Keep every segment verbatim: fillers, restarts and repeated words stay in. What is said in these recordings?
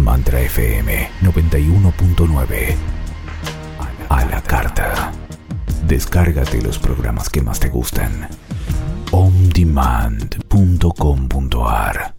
Mantra F M noventa y uno punto nueve. A la carta. Descárgate los programas que más te gustan. on demand punto com punto a r.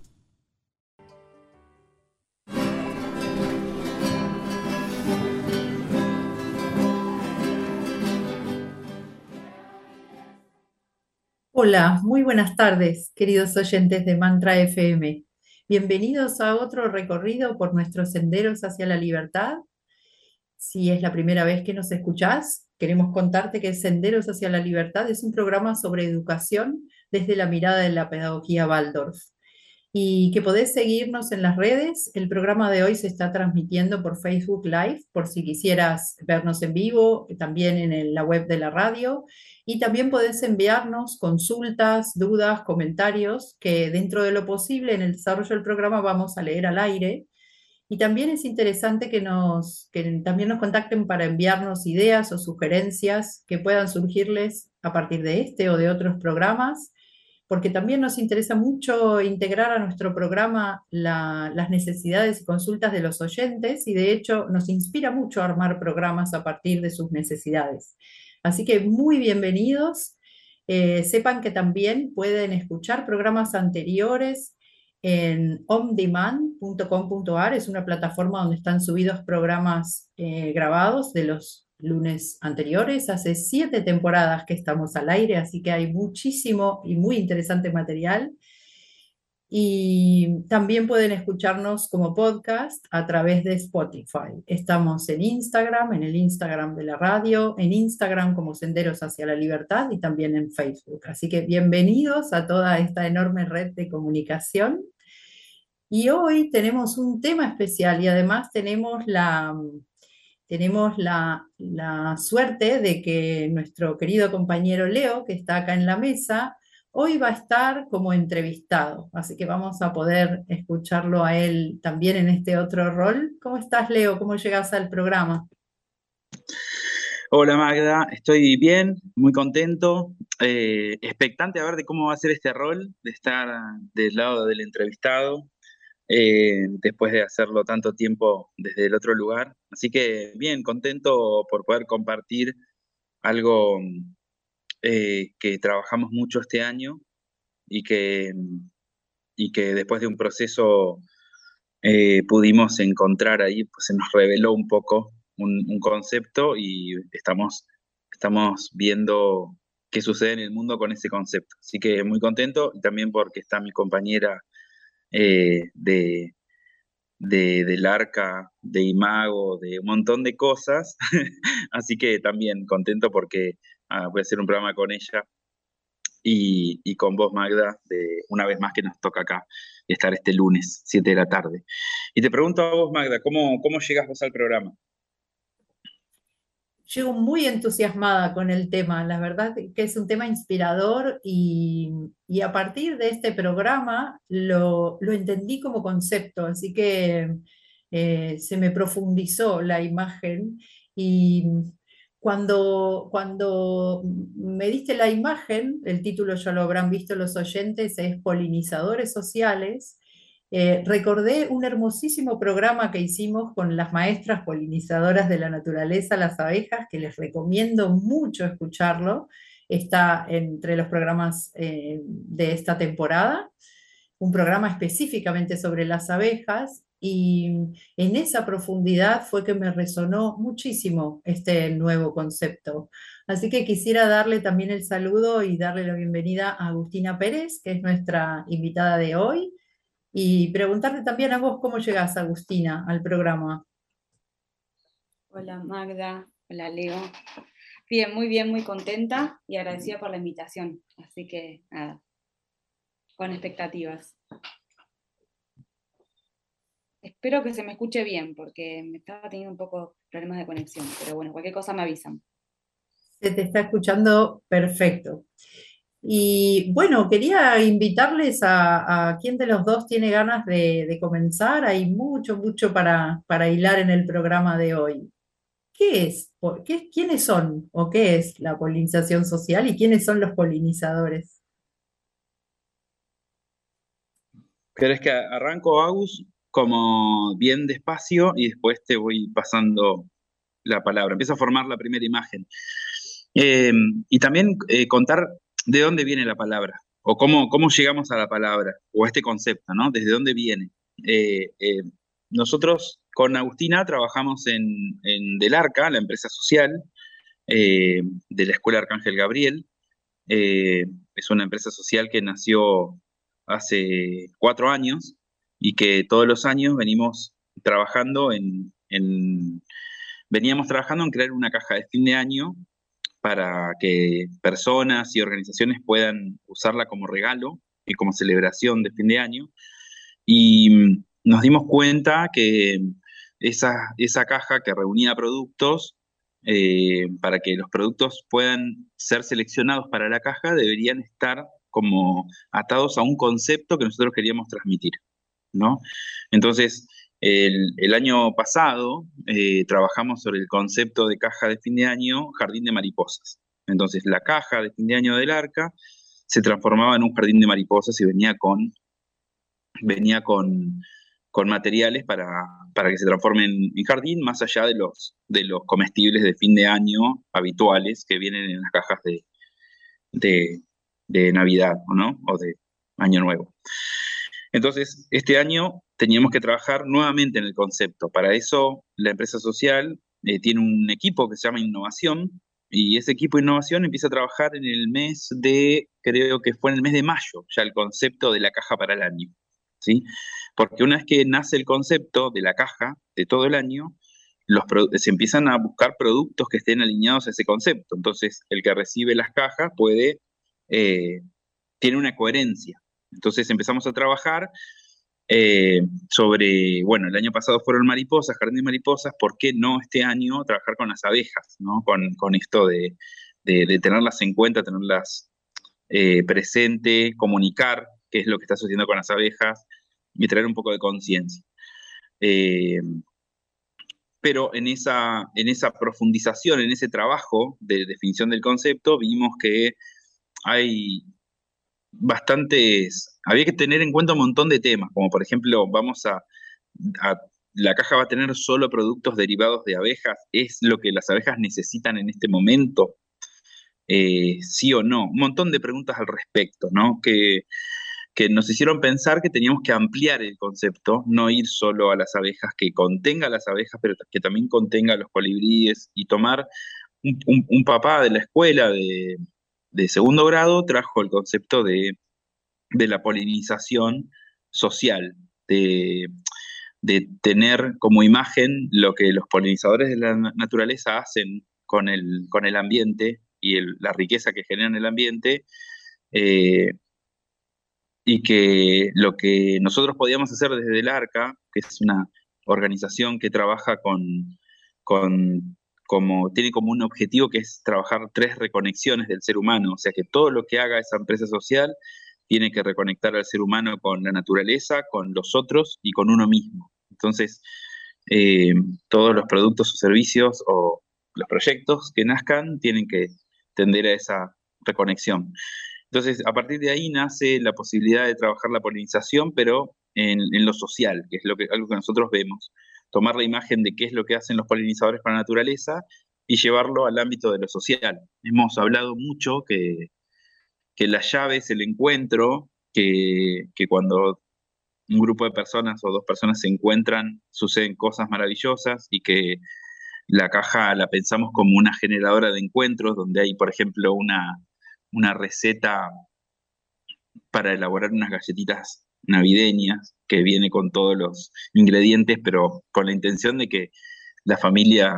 Hola, muy buenas tardes, queridos oyentes de Mantra F M. Bienvenidos a otro recorrido por nuestros senderos hacia la libertad. Si es la primera vez que nos escuchás, queremos contarte que Senderos hacia la Libertad es un programa sobre educación desde la mirada de la pedagogía Waldorf. Y que podés seguirnos en las redes. El programa de hoy se está transmitiendo por Facebook Live, por si quisieras vernos en vivo, también en el- la web de la radio. Y también podés enviarnos consultas, dudas, comentarios, que dentro de lo posible en el desarrollo del programa vamos a leer al aire. Y también es interesante que nos, que también nos contacten para enviarnos ideas o sugerencias que puedan surgirles a partir de este o de otros programas, porque también nos interesa mucho integrar a nuestro programa la- las necesidades y consultas de los oyentes, y de hecho nos inspira mucho armar programas a partir de sus necesidades. Así que muy bienvenidos. Eh, sepan que también pueden escuchar programas anteriores en on demand punto com punto a r. Es una plataforma donde están subidos programas eh, grabados de los lunes anteriores. Hace siete temporadas que estamos al aire, así que hay muchísimo y muy interesante material. Y también pueden escucharnos como podcast a través de Spotify. Estamos en Instagram, en el Instagram de la radio, en Instagram como Senderos hacia la Libertad y también en Facebook. Así que bienvenidos a toda esta enorme red de comunicación. Y hoy tenemos un tema especial y además tenemos la, tenemos la, la suerte de que nuestro querido compañero Leo, que está acá en la mesa, hoy va a estar como entrevistado. Así que vamos a poder escucharlo a él también en este otro rol. ¿Cómo estás, Leo? ¿Cómo llegas al programa? Hola Magda, estoy bien, muy contento, eh, expectante a ver de cómo va a ser este rol, de estar del lado del entrevistado, eh, después de hacerlo tanto tiempo desde el otro lugar. Así que bien, contento por poder compartir algo eh, que trabajamos mucho este año y que, y que después de un proceso eh, pudimos encontrar ahí, pues se nos reveló un poco un, un concepto y estamos, estamos viendo qué sucede en el mundo con ese concepto. Así que muy contento y también porque está mi compañera eh, de, de, del arca, de Imago, de un montón de cosas. Así que también contento porque ah, voy a hacer un programa con ella y, y con vos, Magda, de una vez más que nos toca acá estar este lunes, siete de la tarde. Y te pregunto a vos, Magda, ¿cómo, cómo llegas vos al programa? Llego muy entusiasmada con el tema, la verdad que es un tema inspirador y, y a partir de este programa lo, lo entendí como concepto, así que eh, se me profundizó la imagen y cuando, cuando me diste la imagen, el título ya lo habrán visto los oyentes, es Polinizadores Sociales. Eh, recordé un hermosísimo programa que hicimos con las maestras polinizadoras de la naturaleza, las abejas, que les recomiendo mucho escucharlo. Está entre los programas eh, de esta temporada, un programa específicamente sobre las abejas, y en esa profundidad fue que me resonó muchísimo este nuevo concepto. Así que quisiera darle también el saludo y darle la bienvenida a Agustina Pérez, que es nuestra invitada de hoy. Y preguntarte también a vos cómo llegás, Agustina, al programa. Hola Magda, hola Leo. Bien, muy bien, muy contenta y agradecida por la invitación. Así que nada, con expectativas. Espero que se me escuche bien porque me estaba teniendo un poco problemas de conexión, pero bueno, cualquier cosa me avisan. Se te está escuchando perfecto. Y bueno, quería invitarles a, a quién de los dos tiene ganas de, de comenzar. Hay mucho, mucho para, para hilar en el programa de hoy. ¿Qué es? ¿Por qué- ¿Quiénes son o qué es la polinización social y quiénes son los polinizadores? ¿Querés que arranco, Agus? como bien despacio y después te voy pasando la palabra. Empiezo a formar la primera imagen. Eh, y también eh, contar de dónde viene la palabra, o cómo, cómo llegamos a la palabra, o a este concepto, ¿no? Desde dónde viene. Eh, eh, nosotros con Agustina trabajamos en, en Del Arca, la empresa social eh, de la Escuela Arcángel Gabriel. Eh, es una empresa social que nació hace cuatro años y que todos los años venimos trabajando en, en veníamos trabajando en crear una caja de fin de año para que personas y organizaciones puedan usarla como regalo y como celebración de fin de año. Y mm, nos dimos cuenta que esa, esa caja que reunía productos, eh, para que los productos puedan ser seleccionados para la caja, deberían estar como atados a un concepto que nosotros queríamos transmitir, ¿no? Entonces, el, el año pasado eh, trabajamos sobre el concepto de caja de fin de año, jardín de mariposas. Entonces, la caja de fin de año del Arca se transformaba en un jardín de mariposas y venía con, venía con, con materiales para, para que se transformen en jardín, más allá de los, de los comestibles de fin de año habituales que vienen en las cajas de, de, de Navidad, ¿no? O de Año Nuevo. Entonces, este año teníamos que trabajar nuevamente en el concepto. Para eso, la empresa social eh, tiene un equipo que se llama Innovación, y ese equipo de Innovación empieza a trabajar en el mes de, creo que fue en el mes de mayo, ya el concepto de la caja para el año, ¿sí? Porque una vez que nace el concepto de la caja de todo el año, los se empiezan a buscar productos que estén alineados a ese concepto. Entonces, el que recibe las cajas puede, eh, tiene una coherencia. Entonces empezamos a trabajar eh, sobre, bueno, el año pasado fueron mariposas, jardín de mariposas, ¿por qué no este año trabajar con las abejas, ¿no? Con, con esto de, de, de tenerlas en cuenta, tenerlas eh, presente, comunicar qué es lo que está sucediendo con las abejas y traer un poco de conciencia. Eh, pero en esa, en esa profundización, en ese trabajo de definición del concepto, vimos que hay bastantes, había que tener en cuenta un montón de temas, como por ejemplo, vamos a, a, la caja va a tener solo productos derivados de abejas, ¿es lo que las abejas necesitan en este momento? Eh, ¿sí o no? Un montón de preguntas al respecto, ¿no? Que, que nos hicieron pensar que teníamos que ampliar el concepto, no ir solo a las abejas, que contenga las abejas, pero que también contenga los colibríes, y tomar un, un, un papá de la escuela de, de segundo grado trajo el concepto de, de la polinización social, de, de tener como imagen lo que los polinizadores de la naturaleza hacen con el, con el ambiente y el, la riqueza que genera en el ambiente, eh, y que lo que nosotros podíamos hacer desde el Arca, que es una organización que trabaja con, con como, tiene como un objetivo que es trabajar tres reconexiones del ser humano, o sea que todo lo que haga esa empresa social tiene que reconectar al ser humano con la naturaleza, con los otros y con uno mismo. Entonces, eh, todos los productos o servicios o los proyectos que nazcan tienen que tender a esa reconexión. Entonces, a partir de ahí nace la posibilidad de trabajar la polinización, pero en, en lo social, que es lo que, algo que nosotros vemos. Tomar la imagen de qué es lo que hacen los polinizadores para la naturaleza y llevarlo al ámbito de lo social. Hemos hablado mucho que, que la llave es el encuentro, que, que cuando un grupo de personas o dos personas se encuentran, suceden cosas maravillosas, y que la caja la pensamos como una generadora de encuentros, donde hay, por ejemplo, una, una receta para elaborar unas galletitas navideñas que viene con todos los ingredientes, pero con la intención de que la familia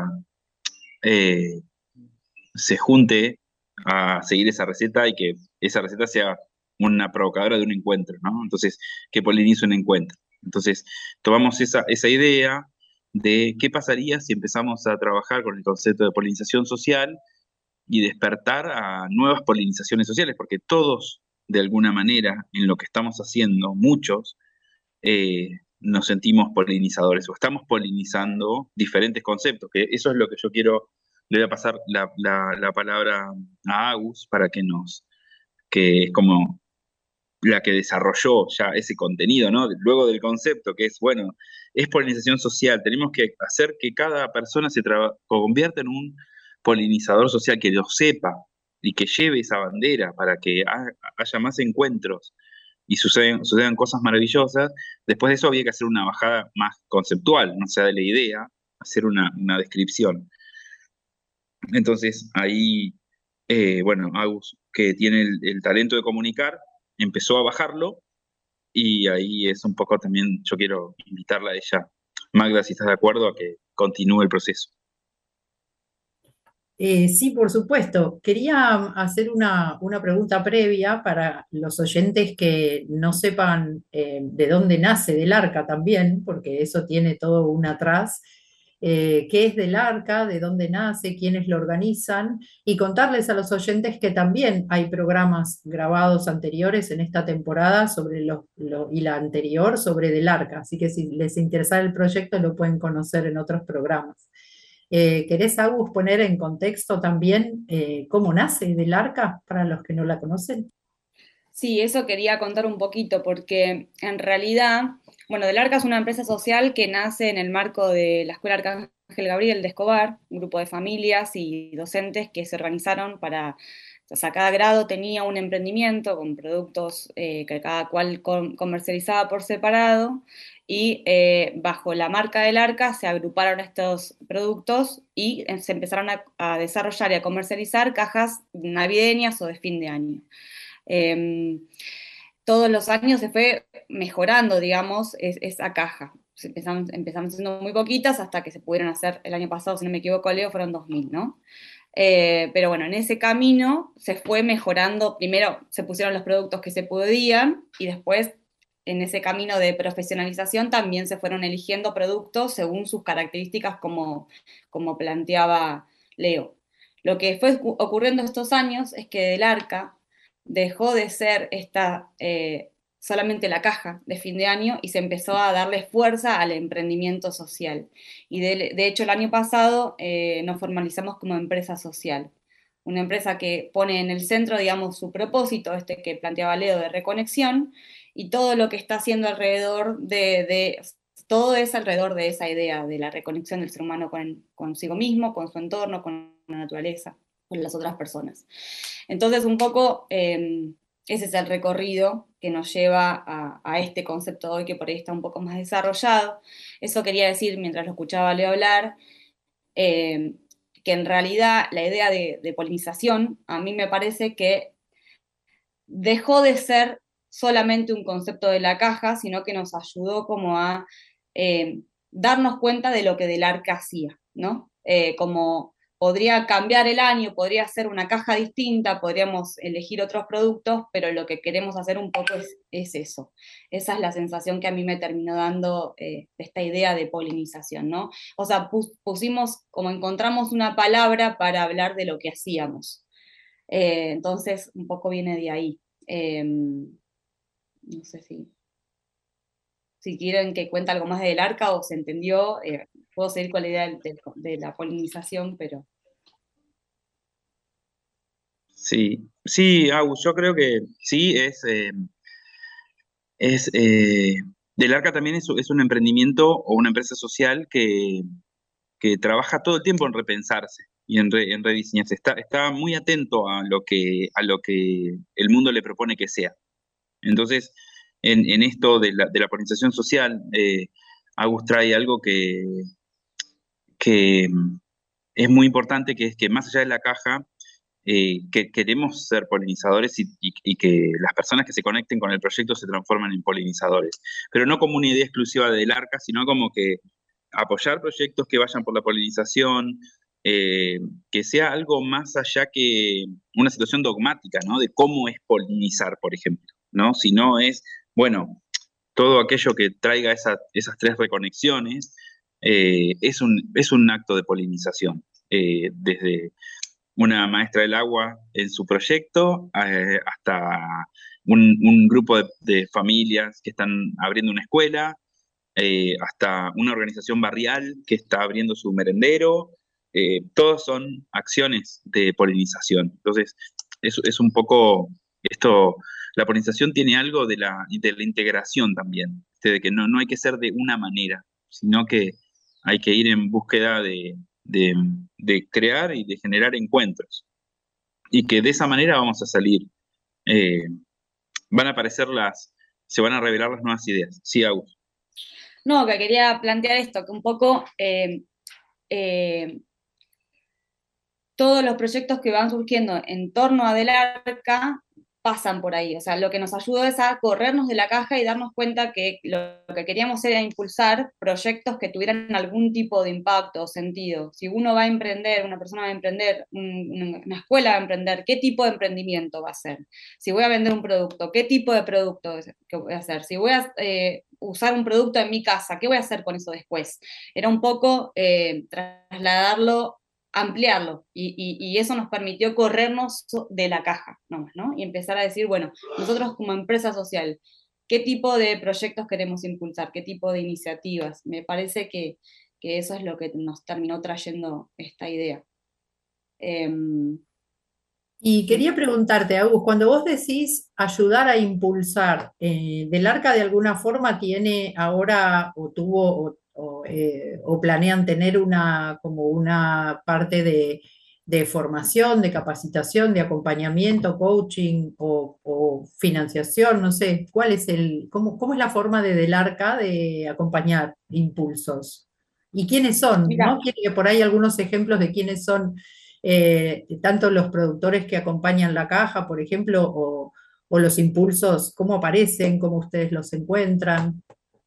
eh, se junte a seguir esa receta y que esa receta sea una provocadora de un encuentro, ¿no? Entonces, que polinice un encuentro. Entonces, tomamos esa, esa idea de qué pasaría si empezamos a trabajar con el concepto de polinización social y despertar a nuevas polinizaciones sociales, porque todos, de alguna manera, en lo que estamos haciendo, muchos, eh, nos sentimos polinizadores o estamos polinizando diferentes conceptos, que eso es lo que yo quiero. Le voy a pasar la, la, la palabra a Agus para que nos, que es como la que desarrolló ya ese contenido, ¿no? Luego del concepto, que es, bueno, es polinización social. Tenemos que hacer que cada persona se convierta en un polinizador social, que lo sepa y que lleve esa bandera para que ha haya más encuentros y suceden, sucedan cosas maravillosas. Después de eso había que hacer una bajada más conceptual, no sea de la idea, hacer una, una descripción. Entonces ahí, eh, bueno, Agus, que tiene el, el talento de comunicar, empezó a bajarlo y ahí es un poco también, yo quiero invitarla a ella, Magda, si estás de acuerdo, a que continúe el proceso. Eh, sí, por supuesto. Quería hacer una, una pregunta previa para los oyentes que no sepan eh, de dónde nace Del Arca también, porque eso tiene todo un atrás. Eh, ¿qué es Del Arca? ¿De dónde nace? ¿Quiénes lo organizan? Y contarles a los oyentes que también hay programas grabados anteriores en esta temporada sobre lo, lo- y la anterior sobre Del Arca. Así que si les interesa el proyecto lo pueden conocer en otros programas. Eh, ¿querés, Agus, poner en contexto también eh, cómo nace Del Arca para los que no la conocen? Sí, eso quería contar un poquito, porque en realidad, bueno, Del Arca es una empresa social que nace en el marco de la Escuela Arcángel Gabriel de Escobar, un grupo de familias y docentes que se organizaron para, o sea, cada grado tenía un emprendimiento con productos eh, que cada cual com- comercializaba por separado, y eh, bajo la marca Del Arca se agruparon estos productos y eh, se empezaron a, a desarrollar y a comercializar cajas navideñas o de fin de año. Eh, Todos los años se fue mejorando, digamos, es, esa caja. Empezamos, empezamos siendo muy poquitas hasta que se pudieron hacer el año pasado, si no me equivoco, Leo, fueron dos mil, ¿no? Eh, pero bueno, en ese camino se fue mejorando. Primero se pusieron los productos que se podían y después en ese camino de profesionalización también se fueron eligiendo productos según sus características, como, como planteaba Leo. Lo que fue ocurriendo estos años es que Del Arca dejó de ser esta, eh, solamente la caja de fin de año y se empezó a darle fuerza al emprendimiento social. Y de, de hecho el año pasado eh, nos formalizamos como empresa social, una empresa que pone en el centro, digamos, su propósito, este que planteaba Leo, de reconexión, y todo lo que está haciendo alrededor de, de todo es alrededor de esa idea de la reconexión del ser humano con consigo mismo, con su entorno, con la naturaleza, con las otras personas. Entonces, un poco eh, ese es el recorrido que nos lleva a, a este concepto de hoy, que por ahí está un poco más desarrollado. Eso quería decir mientras lo escuchaba a Leo hablar, eh, que en realidad la idea de, de polinización a mí me parece que dejó de ser solamente un concepto de la caja, sino que nos ayudó como a eh, darnos cuenta de lo que Del Arca hacía, ¿no? Eh, como podría cambiar el año, podría ser una caja distinta, podríamos elegir otros productos, pero lo que queremos hacer un poco es, es eso. Esa es la sensación que a mí me terminó dando eh, esta idea de polinización, ¿no? O sea, pus, pusimos, como encontramos una palabra para hablar de lo que hacíamos. Eh, entonces, un poco viene de ahí. Eh, no sé si, si quieren que cuente algo más del arca o se entendió. Eh, puedo seguir con la idea de, de, de la polinización, pero... Sí, sí, Agus, yo creo que sí, es, eh, es eh, Del Arca también es, es un emprendimiento o una empresa social que, que trabaja todo el tiempo en repensarse y en, re- en rediseñarse. Está, está muy atento a lo que, a lo que el mundo le propone que sea. Entonces, en, en esto de la, de la polinización social, eh, Agus trae algo que, que mm, es muy importante, que es que más allá de la caja, eh, que queremos ser polinizadores y, y- y que las personas que se conecten con el proyecto se transformen en polinizadores, pero no como una idea exclusiva del Arca, sino como que apoyar proyectos que vayan por la polinización, eh, que sea algo más allá que una situación dogmática, ¿no? De cómo es polinizar, por ejemplo, ¿no? Si no es, bueno, todo aquello que traiga esa- esas tres reconexiones, eh, es un, es un acto de polinización. Eh, desde una maestra del agua en su proyecto, eh, hasta un, un grupo de, de familias que están abriendo una escuela, eh, hasta una organización barrial que está abriendo su merendero. Eh, todos son acciones de polinización. Entonces, es, es un poco Esto, la polinización tiene algo de la, de la integración también, este, de que no, no hay que ser de una manera, sino que hay que ir en búsqueda de, de, de crear y de generar encuentros. Y que de esa manera vamos a salir, eh, van a aparecer las, se van a revelar las nuevas ideas. Sí, Agus. No, que quería plantear esto, que un poco eh, eh, todos los proyectos que van surgiendo en torno a Del Arca pasan por ahí. O sea, lo que nos ayudó es a corrernos de la caja y darnos cuenta que lo que queríamos era impulsar proyectos que tuvieran algún tipo de impacto o sentido. Si uno va a emprender, una persona va a emprender, una escuela va a emprender, ¿qué tipo de emprendimiento va a hacer? Si voy a vender un producto, ¿qué tipo de producto voy a hacer? Si voy a eh, usar un producto en mi casa, ¿qué voy a hacer con eso después? Era un poco eh, trasladarlo, ampliarlo, y, y, y, eso nos permitió corrernos de la caja nomás, ¿no? Y empezar a decir, bueno, nosotros como empresa social, ¿qué tipo de proyectos queremos impulsar? ¿Qué tipo de iniciativas? Me parece que, que eso es lo que nos terminó trayendo esta idea. Eh, Y quería preguntarte, Agus, cuando vos decís ayudar a impulsar, eh, ¿Del Arca de alguna forma tiene ahora o tuvo o, o, eh, o planean tener una como una parte de, de formación, de capacitación, de acompañamiento, coaching o, o financiación? No sé, ¿cuál es el, cómo, cómo es la forma de Del Arca de acompañar impulsos? ¿Y quiénes son? Mira, ¿No? Quiero que por ahí algunos ejemplos de quiénes son, eh, tanto los productores que acompañan la caja, por ejemplo, o, o los impulsos, cómo aparecen, cómo ustedes los encuentran.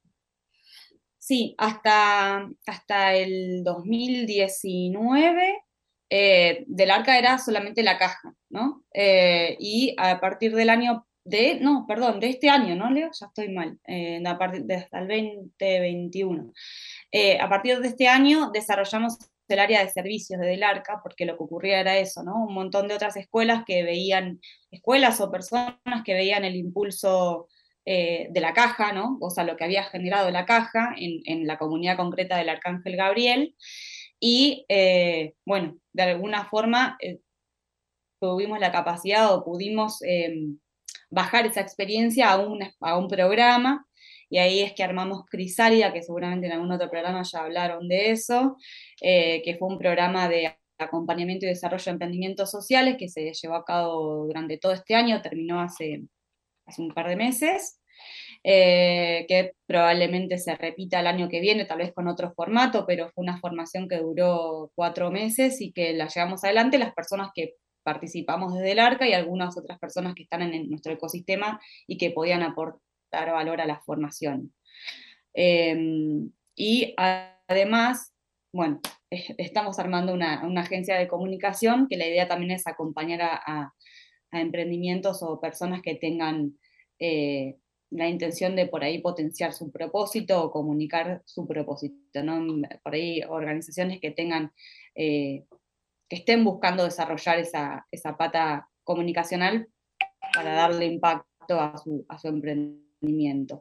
sí, hasta, hasta el dos mil diecinueve eh, Del Arca era solamente la caja, ¿no? Eh, y a partir del año de, no, perdón, de este año, ¿no, Leo? Ya estoy mal, eh, a partir de hasta el veinte veintiuno. Eh, a partir de este año desarrollamos el área de servicios de Del Arca, porque lo que ocurría era eso, ¿no? Un montón de otras escuelas que veían, escuelas o personas que veían el impulso eh, de la caja, ¿no? O sea, lo que había generado la caja en, en la comunidad concreta del Arcángel Gabriel, y eh, bueno, de alguna forma eh, tuvimos la capacidad o pudimos eh, bajar esa experiencia a un, a un programa, y ahí es que armamos Crisálida, que seguramente en algún otro programa ya hablaron de eso, eh, que fue un programa de acompañamiento y desarrollo de emprendimientos sociales que se llevó a cabo durante todo este año, terminó hace, hace un par de meses, eh, que probablemente se repita el año que viene, tal vez con otro formato, pero fue una formación que duró cuatro meses y que la llevamos adelante las personas que participamos desde el Arca y algunas otras personas que están en nuestro ecosistema y que podían aportar valor a la formación. Eh, y además, bueno, estamos armando una, una, agencia de comunicación que la idea también es acompañar a, a, a emprendimientos o personas que tengan eh, la intención de por ahí potenciar su propósito o comunicar su propósito, ¿no? Por ahí organizaciones que tengan, eh, que estén buscando desarrollar esa, esa pata comunicacional para darle impacto a su, a su emprendimiento.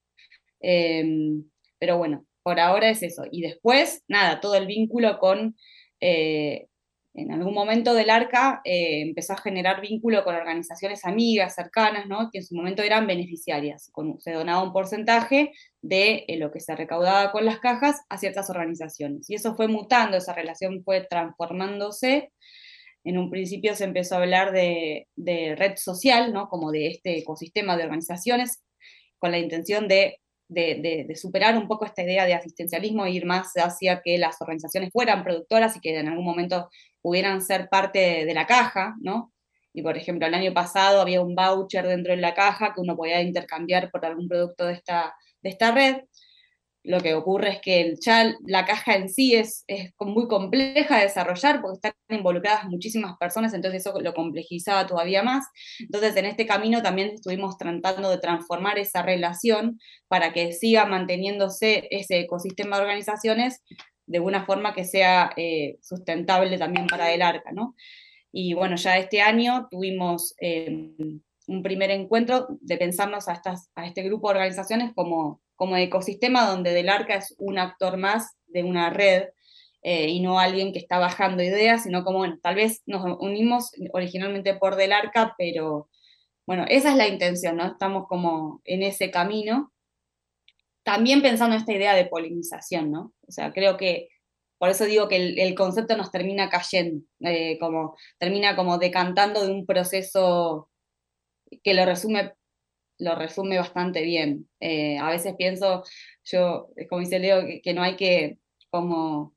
Eh, pero bueno, por ahora es eso. Y después, nada, todo el vínculo con, eh, en algún momento Del Arca eh, empezó a generar vínculo con organizaciones amigas, cercanas, ¿no? Que en su momento eran beneficiarias. Con, se donaba un porcentaje de eh, lo que se recaudaba con las cajas a ciertas organizaciones. Y eso fue mutando, esa relación fue transformándose. En un principio se empezó a hablar de, de red social, ¿no? Como de este ecosistema de organizaciones, con la intención de De, de, de superar un poco esta idea de asistencialismo e ir más hacia que las organizaciones fueran productoras y que en algún momento pudieran ser parte de, de la caja, ¿no? Y por ejemplo, el año pasado había un voucher dentro de la caja que uno podía intercambiar por algún producto de esta, de esta red. Lo que ocurre es que el, ya la caja en sí es, es muy compleja de desarrollar porque están involucradas muchísimas personas, entonces eso lo complejizaba todavía más. Entonces en este camino también estuvimos tratando de transformar esa relación para que siga manteniéndose ese ecosistema de organizaciones de una forma que sea eh, sustentable también para Del Arca, ¿no? Y bueno, ya este año tuvimos eh, un primer encuentro de pensarnos a, estas, a este grupo de organizaciones como, como ecosistema donde Del Arca es un actor más de una red eh, y no alguien que está bajando ideas, sino como, bueno, tal vez nos unimos originalmente por Del Arca, pero bueno, esa es la intención, ¿no? Estamos como en ese camino. También pensando en esta idea de polinización, ¿no? O sea, creo que, por eso digo que el, el concepto nos termina cayendo, eh, como, termina como decantando de un proceso que lo resume, lo resume bastante bien. Eh, a veces pienso, yo, como dice Leo, que, que no hay que como,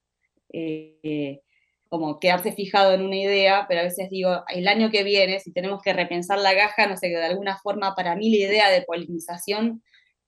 eh, como quedarse fijado en una idea, pero a veces digo, el año que viene, si tenemos que repensar la caja, no sé, que de alguna forma para mí la idea de polinización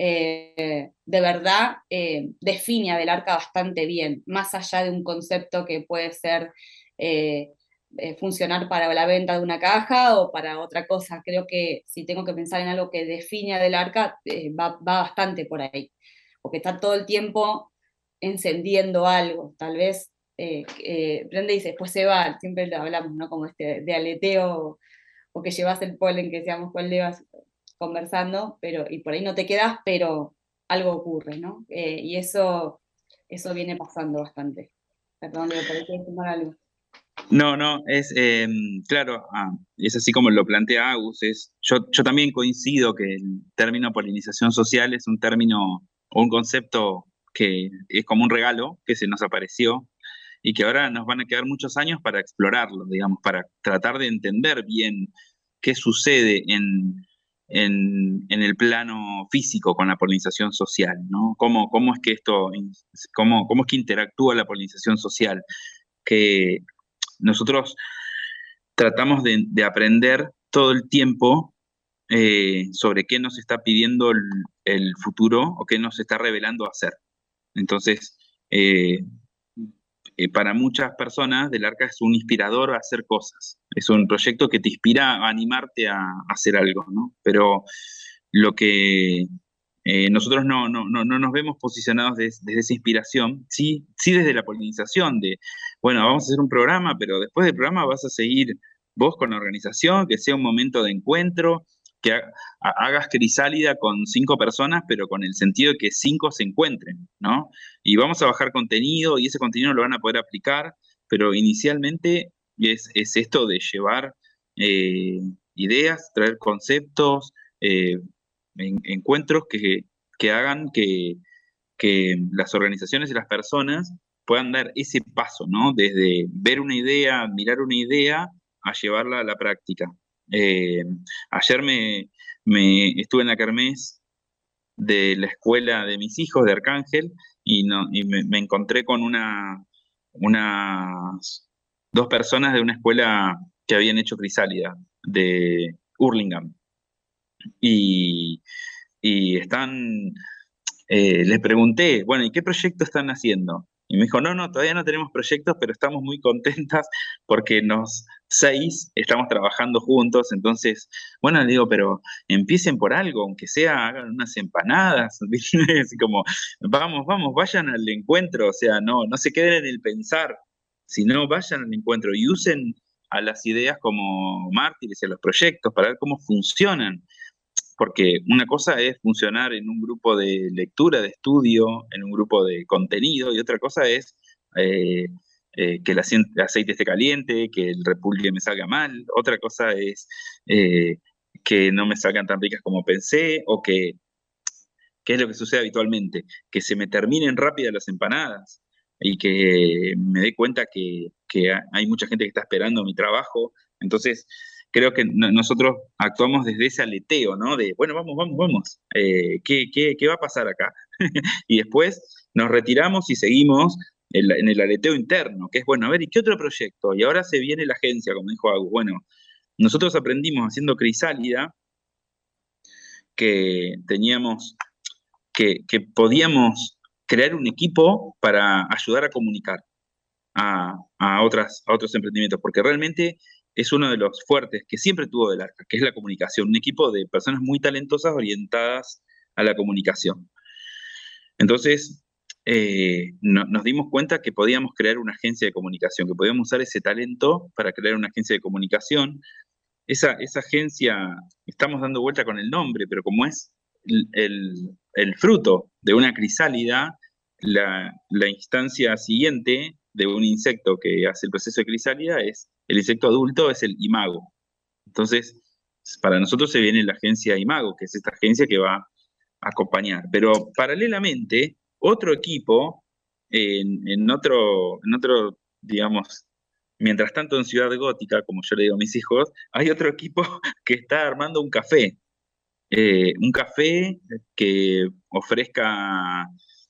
eh, de verdad eh, define a Del Arca bastante bien, más allá de un concepto que puede ser eh, eh, funcionar para la venta de una caja o para otra cosa. Creo que si tengo que pensar en algo que define a Del Arca, eh, va, va bastante por ahí, porque está todo el tiempo encendiendo algo, tal vez eh, eh, prende y después se va, siempre lo hablamos, ¿no? Como este de aleteo o que llevas el polen, que decíamos con Leo conversando, pero, y por ahí no te quedas, pero algo ocurre, ¿no? Eh, y eso, eso viene pasando bastante. Perdón, Leo, por ahí quieres tomar algo. No, no, es eh, claro, ah, es así como lo plantea Agus. Es, yo, yo también coincido que el término polinización social es un término o un concepto que es como un regalo que se nos apareció y que ahora nos van a quedar muchos años para explorarlo, digamos, para tratar de entender bien qué sucede en, en, en el plano físico con la polinización social, ¿no? ¿Cómo, cómo es que esto, cómo, cómo es que interactúa la polinización social? Que nosotros tratamos de, de aprender todo el tiempo eh, sobre qué nos está pidiendo el, el futuro o qué nos está revelando hacer. Entonces, eh, eh, para muchas personas, Del Arca es un inspirador a hacer cosas. Es un proyecto que te inspira a animarte a, a hacer algo, ¿no? Pero lo que eh, nosotros no, no, no, no nos vemos posicionados des- desde esa inspiración, sí, sí desde la polinización, de, bueno, vamos a hacer un programa, pero después del programa vas a seguir vos con la organización, que sea un momento de encuentro, que ha- ha- hagas crisálida con cinco personas, pero con el sentido de que cinco se encuentren, ¿no? Y vamos a bajar contenido y ese contenido lo van a poder aplicar, pero inicialmente es, es esto de llevar eh, ideas, traer conceptos, eh, en- encuentros que, que hagan que, que las organizaciones y las personas puedan dar ese paso, ¿no? Desde ver una idea, mirar una idea, a llevarla a la práctica. Eh, ayer me, me estuve en la kermés de la escuela de mis hijos, de Arcángel, y, no, y me, me encontré con una, unas dos personas de una escuela que habían hecho crisálida, de Hurlingham. Y, y están, eh, les pregunté, bueno, ¿y qué proyecto están haciendo? Y me dijo, no, no, todavía no tenemos proyectos, pero estamos muy contentas porque nos seis estamos trabajando juntos. Entonces, bueno, le digo, pero empiecen por algo, aunque sea, hagan unas empanadas, ¿viste? Así como, vamos, vamos, vayan al encuentro, o sea, no, no se queden en el pensar, sino vayan al encuentro y usen a las ideas como mártires y a los proyectos para ver cómo funcionan, porque una cosa es funcionar en un grupo de lectura, de estudio, en un grupo de contenido, y otra cosa es eh, eh, que el acien- aceite esté caliente, que el repulgue me salga mal, otra cosa es eh, que no me salgan tan ricas como pensé, o que, ¿qué es lo que sucede habitualmente? Que se me terminen rápidas las empanadas y que me dé cuenta que, que ha- hay mucha gente que está esperando mi trabajo. Entonces, creo que no- nosotros actuamos desde ese aleteo, ¿no? De, bueno, vamos, vamos, vamos. Eh, ¿qué, qué, qué va a pasar acá? Y después nos retiramos y seguimos en, la- en el aleteo interno, que es, bueno, a ver, ¿y qué otro proyecto? Y ahora se viene la agencia, como dijo Agus. Bueno, nosotros aprendimos haciendo Crisálida que teníamos que, que podíamos crear un equipo para ayudar a comunicar a, a otras, a otros emprendimientos, porque realmente es uno de los fuertes que siempre tuvo Del Arca, que es la comunicación, un equipo de personas muy talentosas orientadas a la comunicación. Entonces, eh, no- nos dimos cuenta que podíamos crear una agencia de comunicación, que podíamos usar ese talento para crear una agencia de comunicación. Esa, esa agencia, estamos dando vuelta con el nombre, pero como es el, el- el fruto de una crisálida, la, la instancia siguiente de un insecto que hace el proceso de crisálida es, el insecto adulto es el imago. Entonces, para nosotros se viene la agencia Imago, que es esta agencia que va a acompañar. Pero paralelamente, otro equipo, en, en otro, en otro, digamos, mientras tanto en Ciudad Gótica, como yo le digo a mis hijos, hay otro equipo que está armando un café. Eh, un café que ofrezca,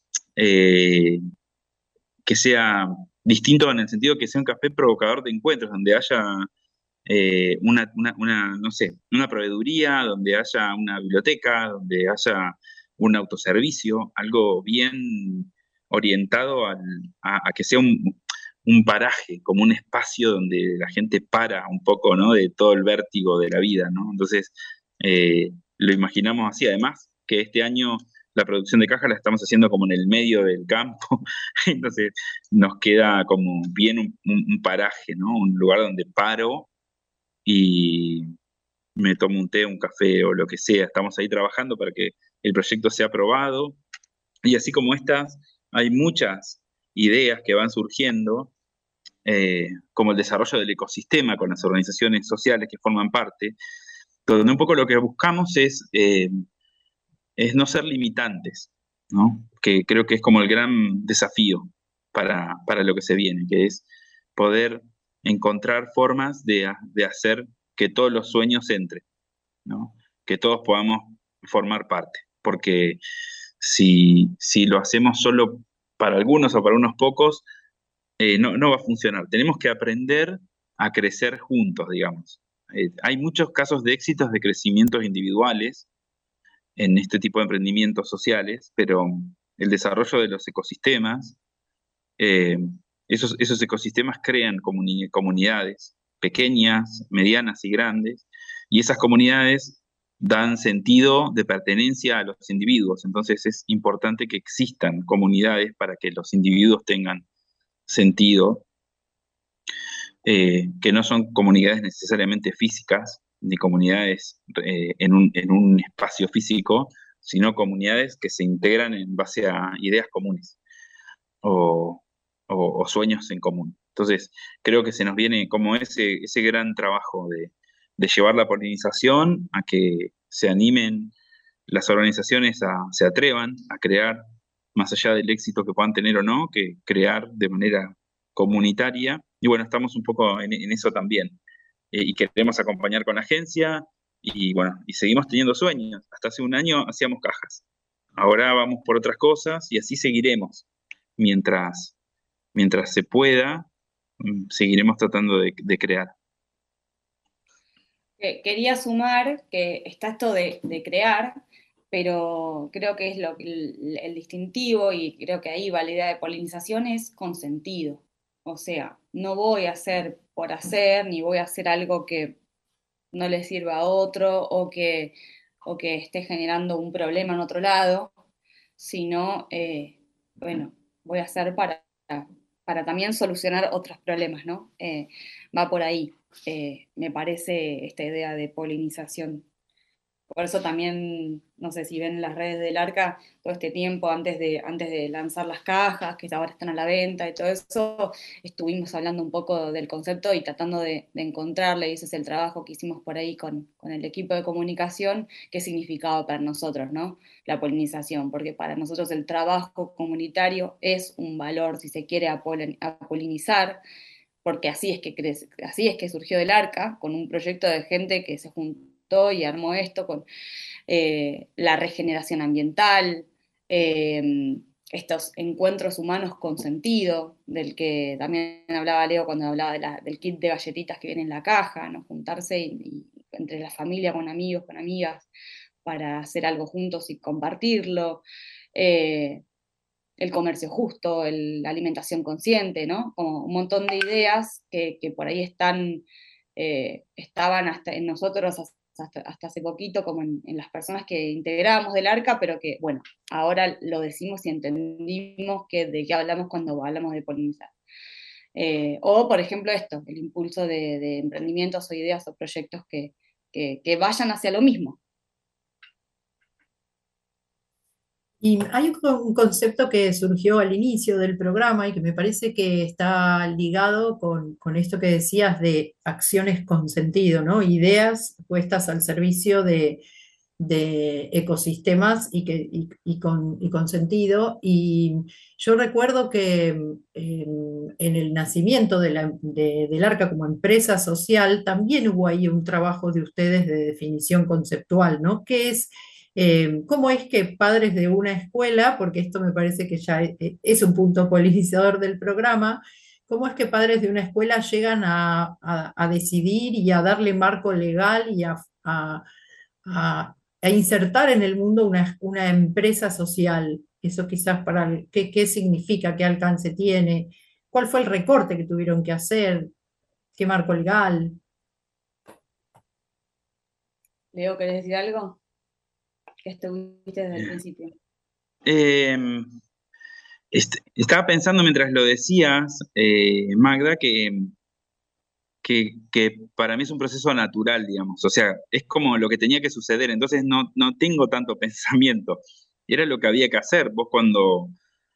eh, que sea distinto en el sentido que sea un café provocador de encuentros, donde haya eh, una, una, una, no sé, una proveeduría, donde haya una biblioteca, donde haya un autoservicio, algo bien orientado al- a, a que sea un, un paraje, como un espacio donde la gente para un poco, ¿no? De todo el vértigo de la vida, ¿no? Entonces, eh, lo imaginamos así. Además, que este año la producción de caja la estamos haciendo como en el medio del campo, entonces nos queda como bien un, un- un paraje, ¿no? Un lugar donde paro y me tomo un té, un café o lo que sea. Estamos ahí trabajando para que el proyecto sea aprobado. Y así como estas, hay muchas ideas que van surgiendo, eh, como el desarrollo del ecosistema con las organizaciones sociales que forman parte, donde un poco lo que buscamos es, eh, es no ser limitantes, ¿no? Que creo que es como el gran desafío para, para lo que se viene, que es poder encontrar formas de, ha- de hacer que todos los sueños entren, ¿no? Que todos podamos formar parte, porque si, si lo hacemos solo para algunos o para unos pocos, eh, no, no va a funcionar. Tenemos que aprender a crecer juntos, digamos. Eh, hay muchos casos de éxitos de crecimientos individuales en este tipo de emprendimientos sociales, pero el desarrollo de los ecosistemas, eh, esos, esos ecosistemas crean comuni- comunidades pequeñas, medianas y grandes, y esas comunidades dan sentido de pertenencia a los individuos. Entonces es importante que existan comunidades para que los individuos tengan sentido, eh, que no son comunidades necesariamente físicas, ni comunidades eh, en un, en un espacio físico, sino comunidades que se integran en base a ideas comunes o, o- o sueños en común. Entonces, creo que se nos viene como ese, ese gran trabajo de, de llevar la polinización a que se animen las organizaciones, a, se atrevan a crear, más allá del éxito que puedan tener o no, que crear de manera comunitaria. Y bueno, estamos un poco en, en eso también. Eh, y queremos acompañar con la agencia y bueno, y seguimos teniendo sueños. Hasta hace un año hacíamos cajas. Ahora vamos por otras cosas y así seguiremos. Mientras, mientras se pueda, mm, seguiremos tratando de, de crear. Que- Quería sumar que está esto de, de crear, pero creo que es lo, el, el distintivo y creo que ahí va la idea de polinización es con sentido. O sea, no voy a hacer por hacer, ni voy a hacer algo que no le sirva a otro o que, o que esté generando un problema en otro lado, sino, eh, bueno, voy a hacer para, para también solucionar otros problemas, ¿no? Eh, va por ahí, eh, me parece esta idea de polinización. Por eso también, no sé si ven las redes del Arca, todo este tiempo antes de, antes de lanzar las cajas, que ahora están a la venta y todo eso, estuvimos hablando un poco del concepto y tratando de, de encontrarle, y ese es el trabajo que hicimos por ahí con, con el equipo de comunicación, qué significaba para nosotros, ¿no? La polinización, porque para nosotros el trabajo comunitario es un valor, si se quiere, a, polen, a polinizar, porque así es que crece, así es que surgió del Arca, con un proyecto de gente que se juntó y armó esto con eh, la regeneración ambiental, eh, estos encuentros humanos con sentido, del que también hablaba Leo cuando hablaba de la, del kit de galletitas que viene en la caja, ¿no? Juntarse y, y entre la familia, con amigos, con amigas, para hacer algo juntos y compartirlo. Eh, el comercio justo, el, la alimentación consciente, ¿no? Como un montón de ideas que, que por ahí están, eh, estaban hasta en nosotros hasta, hasta hace poquito, como en, en, las personas que integrábamos del Arca, pero que, bueno, ahora lo decimos y entendimos que, de qué hablamos cuando hablamos de polinizar. Eh, o, por ejemplo, esto, el impulso de, de emprendimientos o ideas o proyectos que, que, que vayan hacia lo mismo. Y hay un co- un concepto que surgió al inicio del programa y que me parece que está ligado con, con esto que decías de acciones con sentido, ¿no? Ideas puestas al servicio de, de ecosistemas y, que, y, y con, y con sentido. Y yo recuerdo que eh, en el nacimiento de la- de- del Arca como empresa social también hubo ahí un trabajo de ustedes de definición conceptual, ¿no? ¿Qué es? Eh, ¿cómo es que padres de una escuela, porque esto me parece que ya e- es un punto polinizador del programa, cómo es que padres de una escuela llegan a, a- a decidir y a darle marco legal y a, a- a- a insertar en el mundo una, una empresa social? Eso quizás para, el- ¿qué, qué significa? ¿Qué alcance tiene? ¿Cuál fue el recorte que tuvieron que hacer? ¿Qué marco legal? Leo, ¿querés decir algo? Que estuviste desde el principio. Eh, est- estaba pensando mientras lo decías, eh, Magda, que, que, que para mí es un proceso natural, digamos. O sea, es como lo que tenía que suceder, entonces no, no tengo tanto pensamiento. Y era lo que había que hacer. Vos cuando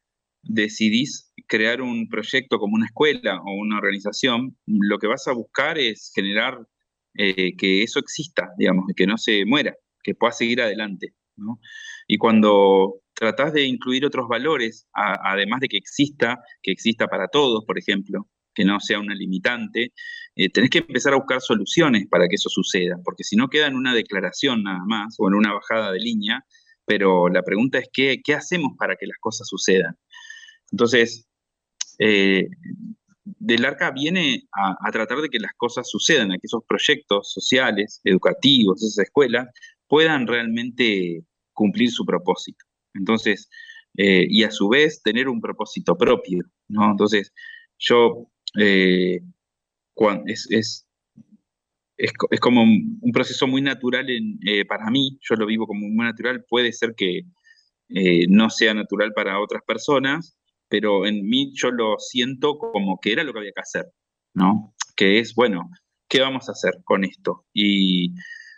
decidís crear un proyecto como una escuela o una organización, lo que vas a buscar es generar eh, que eso exista, digamos, que no se muera, que pueda seguir adelante, ¿no? Y cuando tratás de incluir otros valores, a- además de que exista, que exista para todos, por ejemplo, que no sea una limitante, eh, tenés que empezar a buscar soluciones para que eso suceda, porque si no queda en una declaración nada más o en una bajada de línea, pero la pregunta es qué, qué hacemos para que las cosas sucedan. Entonces, eh, del Arca viene a, a tratar de que las cosas sucedan, a que esos proyectos sociales, educativos, esas escuelas, puedan realmente cumplir su propósito. Entonces, eh, y a su vez tener un propósito propio, ¿no? Entonces, yo, eh, cuan- es, es, es, co- es como un, un proceso muy natural en, eh, para mí, yo lo vivo como muy natural, puede ser que eh, no sea natural para otras personas, pero en mí yo lo siento como que era lo que había que hacer, ¿no? Que es, bueno, ¿qué vamos a hacer con esto? Y,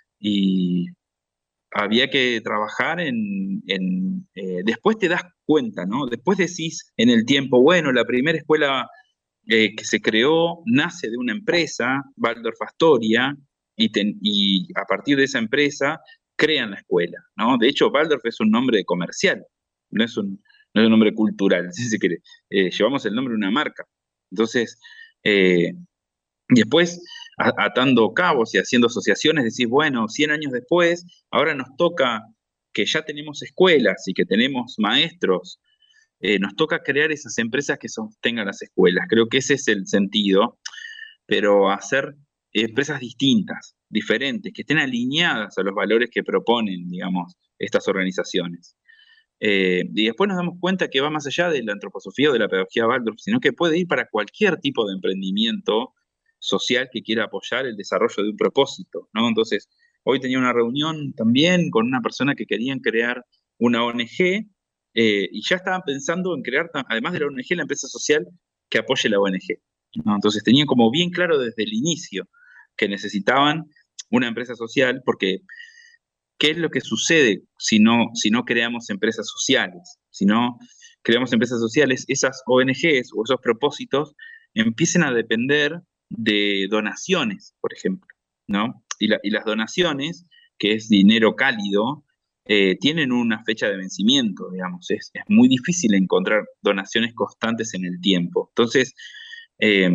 y había que trabajar en, en eh, después te das cuenta, ¿no? Después decís en el tiempo, bueno, la primera escuela eh, que se creó nace de una empresa, Waldorf Astoria, y, ten- y a partir de esa empresa crean la escuela, ¿no? De hecho, Waldorf es un nombre comercial, no es un, no es un nombre cultural, si se quiere. Eh, llevamos el nombre de una marca. Entonces, eh, después, a- atando cabos y haciendo asociaciones, decís, bueno, cien años después, ahora nos toca que ya tenemos escuelas y que tenemos maestros, eh, nos toca crear esas empresas que sostengan las escuelas. Creo que ese es el sentido, pero hacer empresas distintas, diferentes, que estén alineadas a los valores que proponen, digamos, estas organizaciones. Eh, y después nos damos cuenta que va más allá de la antroposofía o de la pedagogía Waldorf, sino que puede ir para cualquier tipo de emprendimiento social que quiera apoyar el desarrollo de un propósito, ¿no? Entonces, hoy tenía una reunión también con una persona que querían crear una O N G, eh, y ya estaban pensando en crear, tam- además de la O N G, la empresa social que apoye la O N G, ¿no? Entonces, tenían como bien claro desde el inicio que necesitaban una empresa social porque ¿qué es lo que sucede si no, si no creamos empresas sociales? Si no creamos empresas sociales, esas O N Ges o esos propósitos empiecen a depender de donaciones, por ejemplo, ¿no? Y, la- y las donaciones, que es dinero cálido, eh, tienen una fecha de vencimiento, digamos. Es, es muy difícil encontrar donaciones constantes en el tiempo. Entonces, eh,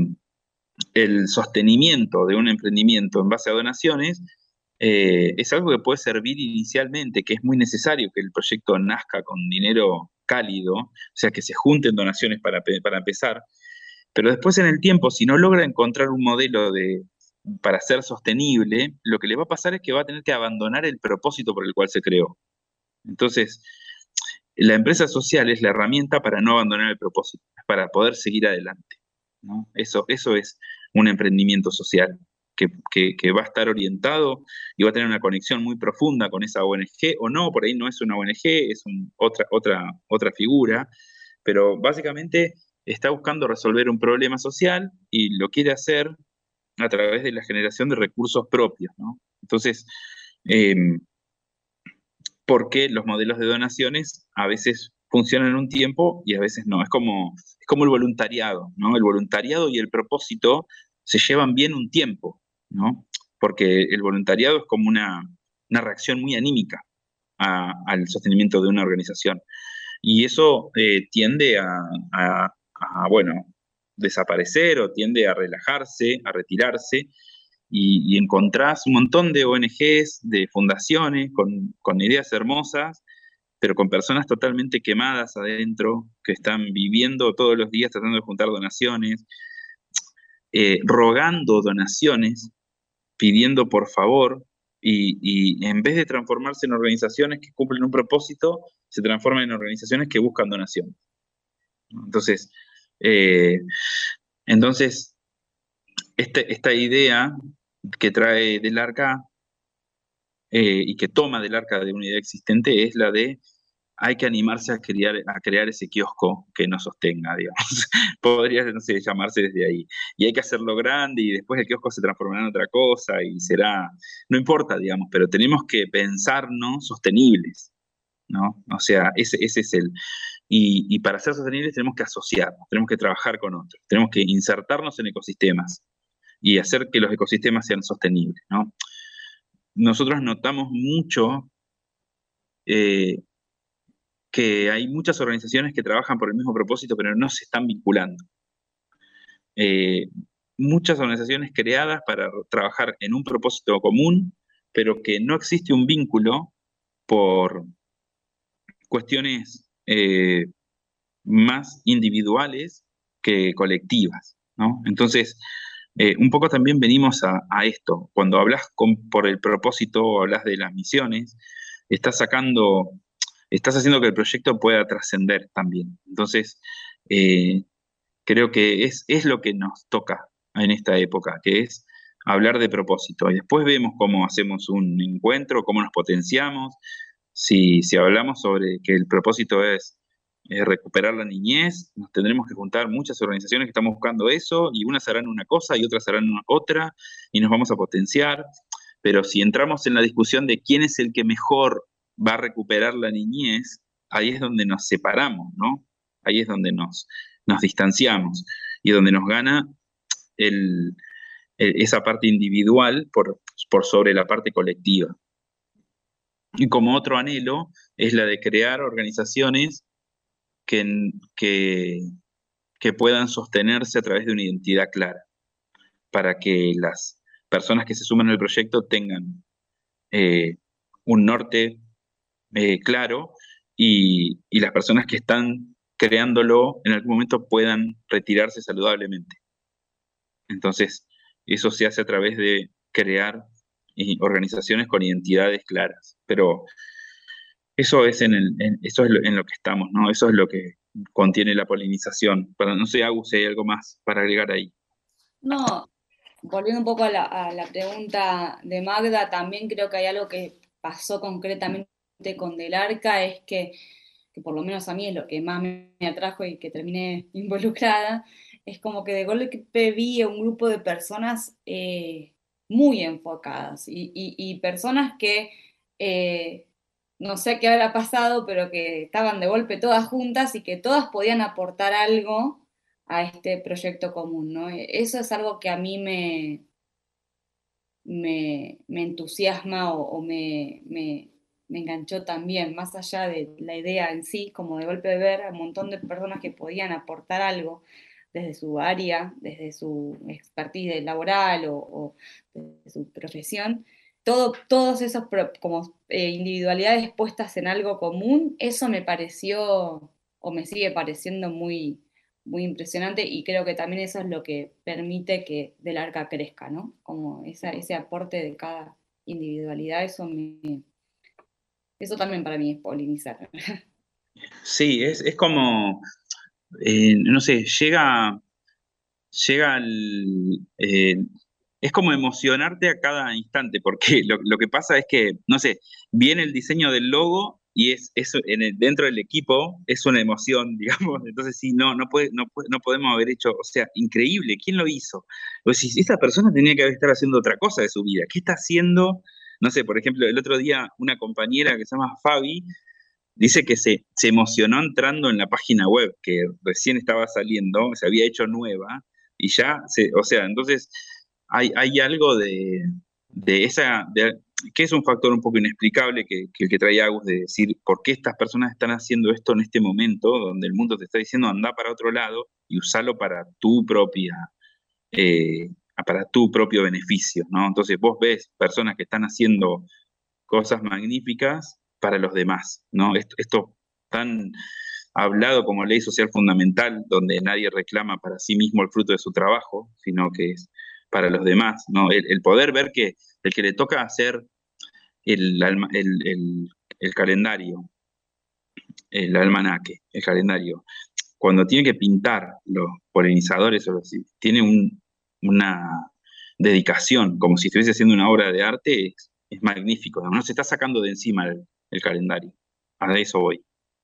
el sostenimiento de un emprendimiento en base a donaciones eh, es algo que puede servir inicialmente, que es muy necesario que el proyecto nazca con dinero cálido, o sea, que se junten donaciones para, pe- para empezar, pero después en el tiempo, si no logra encontrar un modelo de, para ser sostenible, lo que le va a pasar es que va a tener que abandonar el propósito por el cual se creó. Entonces, la empresa social es la herramienta para no abandonar el propósito, para poder seguir adelante, ¿no? Eso, eso es un emprendimiento social que, que- que va a estar orientado y va a tener una conexión muy profunda con esa O N G, o no, por ahí no es una O N G, es un- otra, otra, otra figura, pero básicamente está buscando resolver un problema social y lo quiere hacer a través de la generación de recursos propios, ¿no? Entonces, em, porque los modelos de donaciones a veces funcionan un tiempo y a veces no. Es como, es como el voluntariado, ¿no? El voluntariado y el propósito se llevan bien un tiempo, ¿no? Porque el voluntariado es como una, una reacción muy anímica a- al sostenimiento de una organización. Y eso eh, tiende a, a- a, bueno, desaparecer o tiende a relajarse, a retirarse, y, y encontrás un montón de O N Ges, de fundaciones con, con ideas hermosas, pero con personas totalmente quemadas adentro, que están viviendo todos los días tratando de juntar donaciones, eh, rogando donaciones, pidiendo por favor, y, y en vez de transformarse en organizaciones que cumplen un propósito, se transforman en organizaciones que buscan donaciones, ¿no? Entonces, eh, entonces este- esta idea que trae del arca eh, y que toma del arca de una idea existente es la de hay que animarse a crear, a crear ese kiosco que nos sostenga, digamos. Podría, no sé, llamarse desde ahí. Y hay que hacerlo grande y después el kiosco se transformará en otra cosa y será, no importa, digamos, pero tenemos que pensarnos sostenibles, ¿no? O sea, ese, ese es el... Y, y para ser sostenibles tenemos que asociarnos, tenemos que trabajar con otros, tenemos que insertarnos en ecosistemas y hacer que los ecosistemas sean sostenibles, ¿no? Nosotros notamos mucho eh, que hay muchas organizaciones que trabajan por el mismo propósito, pero no se están vinculando. Eh, Muchas organizaciones creadas para trabajar en un propósito común, pero que no existe un vínculo por cuestiones eh, más individuales que colectivas, ¿no? Entonces, eh, un poco también venimos a, a esto. Cuando hablas con- por el propósito o hablas de las misiones, estás sacando, estás haciendo que el proyecto pueda trascender también. Entonces, eh, creo que es, es lo que nos toca en esta época, que es hablar de propósito. Y después vemos cómo hacemos un encuentro, cómo nos potenciamos. Si, si hablamos sobre que el propósito es eh, recuperar la niñez, nos tendremos que juntar muchas organizaciones que estamos buscando eso, y unas harán una cosa y otras harán una- otra, y nos vamos a potenciar. Pero si entramos en la discusión de quién es el que mejor va a recuperar la niñez, ahí es donde nos separamos, ¿no? Ahí es donde nos, nos distanciamos y donde nos gana el- el- esa parte individual por, por sobre la parte colectiva. Y como otro anhelo es la de crear organizaciones que, que, que puedan sostenerse a través de una identidad clara, para que las personas que se suman al proyecto tengan eh, un norte eh, claro, y, y las personas que están creándolo en algún momento puedan retirarse saludablemente. Entonces, eso se hace a través de crear eh, organizaciones con identidades claras. Pero eso es en, el, en- eso es lo, en lo que estamos, ¿no? Eso es lo que contiene la polinización. Para, no sé, Agus, si hay algo más para agregar ahí. No, volviendo un poco a la, a la pregunta de Magda, también creo que hay algo que pasó concretamente con Del Arca, es que, que por lo menos a mí es lo que más me atrajo y que terminé involucrada, es como que de golpe vi a un grupo de personas eh, muy enfocadas y, y- y personas que eh, no sé qué habrá pasado, pero que estaban de golpe todas juntas y que todas podían aportar algo a este proyecto común, ¿no? Eso es algo que a mí me, me, me entusiasma o, o me, me, me enganchó también, más allá de la idea en sí, como de golpe de ver a un montón de personas que podían aportar algo desde su área, desde su expertise laboral o, o de su profesión. Todo, todos esos pro- como eh, individualidades puestas en algo común, eso me pareció o me sigue pareciendo muy, muy impresionante, y creo que también eso es lo que permite que Del Arca crezca, ¿no? Como esa, ese aporte de cada individualidad, eso, me, eso también para mí es polinizar. Sí, es, es como, eh, no sé, llega, llega al, eh, es como emocionarte a cada instante, porque lo, lo que pasa es que, no sé, viene el diseño del logo y es, es en el- dentro del equipo es una emoción, digamos. Entonces sí, no, no puede, no puede- no podemos haber hecho, o sea, increíble, ¿quién lo hizo? Pues si esta persona tenía que estar haciendo otra cosa de su vida, ¿qué está haciendo no sé, por ejemplo, el otro día una compañera que se llama Fabi dice que se, se emocionó entrando en la página web, que recién estaba saliendo, se había hecho nueva, y ya, se, o sea, entonces hay, hay algo de, de esa, de- que es un factor un poco inexplicable que, que, que trae Agus, de decir por qué estas personas están haciendo esto en este momento, donde el mundo te está diciendo anda para otro lado y usalo para tu propia, eh, para tu propio beneficio, ¿no? Entonces vos ves personas que están haciendo cosas magníficas para los demás, ¿no? Esto, esto tan hablado como ley social fundamental, donde nadie reclama para sí mismo el fruto de su trabajo, sino que es para los demás, ¿no? El, el poder ver que el que le toca hacer el, alma- el, el- el calendario, el almanaque, el calendario, cuando tiene que pintar los polinizadores, o los, tiene un- una dedicación, como si estuviese haciendo una obra de arte, es, es magnífico, ¿no? No se está sacando de encima el, el calendario. A eso voy.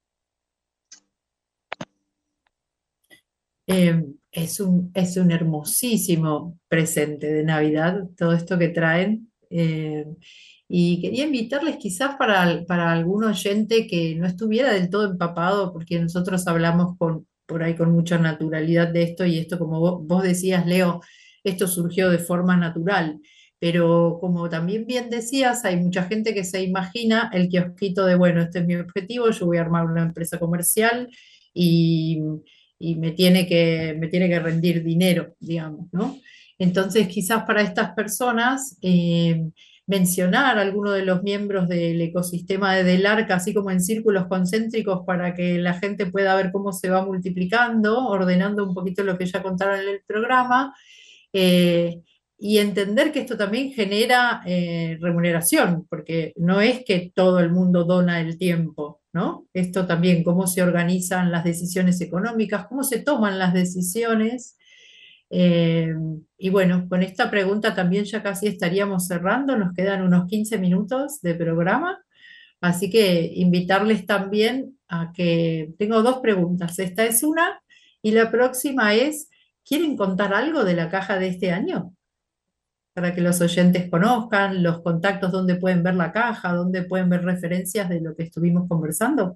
Eh, es un, es un hermosísimo presente de Navidad, todo esto que traen. Eh, y quería invitarles quizás para, para algún oyente que no estuviera del todo empapado, porque nosotros hablamos con, por ahí con mucha naturalidad de esto, y esto, como vos, vos decías, Leo, esto surgió de forma natural. Pero como también bien decías, hay mucha gente que se imagina el kiosquito de, bueno, este es mi objetivo, yo voy a armar una empresa comercial y y me tiene que, me tiene que rendir dinero, digamos, ¿no? Entonces, quizás para estas personas, eh, mencionar a alguno de los miembros del ecosistema de Del Arca, así como en círculos concéntricos, para que la gente pueda ver cómo se va multiplicando, ordenando un poquito lo que ya contaron en el programa, eh, y entender que esto también genera eh, remuneración, porque no es que todo el mundo dona el tiempo, ¿no? Esto también, cómo se organizan las decisiones económicas, cómo se toman las decisiones. Eh, y bueno, con esta pregunta también ya casi estaríamos cerrando, nos quedan unos quince minutos de programa, así que invitarles también a que, tengo dos preguntas, esta es una y la próxima es, ¿quieren contar algo de la caja de este año? Para que los oyentes conozcan los contactos, donde pueden ver la caja, donde pueden ver referencias de lo que estuvimos conversando.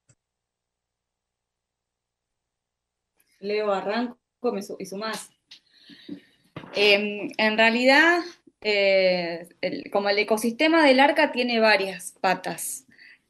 Leo, arranco me su- y sumás. Eh, en realidad, eh, el- como el ecosistema del Arca tiene varias patas.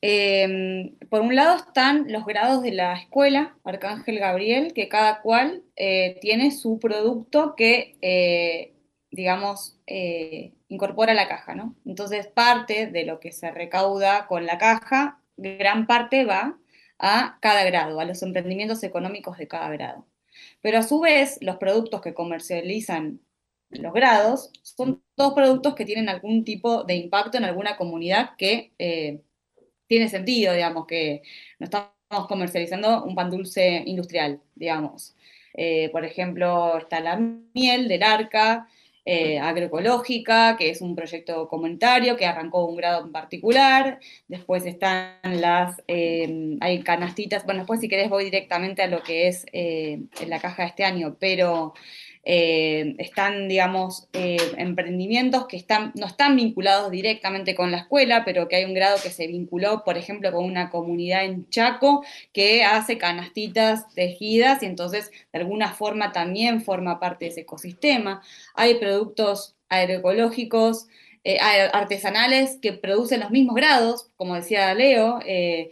Eh, por un lado están los grados de la escuela, Arcángel Gabriel, que cada cual eh, tiene su producto que, eh, digamos, eh, incorpora a la caja, ¿no? Entonces, parte de lo que se recauda con la caja, gran parte va a cada grado, a los emprendimientos económicos de cada grado. Pero a su vez, los productos que comercializan los grados son todos productos que tienen algún tipo de impacto en alguna comunidad que eh, tiene sentido, digamos, que no estamos comercializando un pan dulce industrial, digamos. Eh, por ejemplo, está la miel del Arca, eh, agroecológica, que es un proyecto comunitario que arrancó un grado en particular. Después están las, eh, hay canastitas, bueno, después si querés voy directamente a lo que es eh, en la caja de este año, pero eh, están, digamos, eh, emprendimientos que están, no están vinculados directamente con la escuela, pero que hay un grado que se vinculó, por ejemplo, con una comunidad en Chaco que hace canastitas tejidas y entonces de alguna forma también forma parte de ese ecosistema. Hay productos agroecológicos, eh, artesanales que producen los mismos grados, como decía Leo, eh,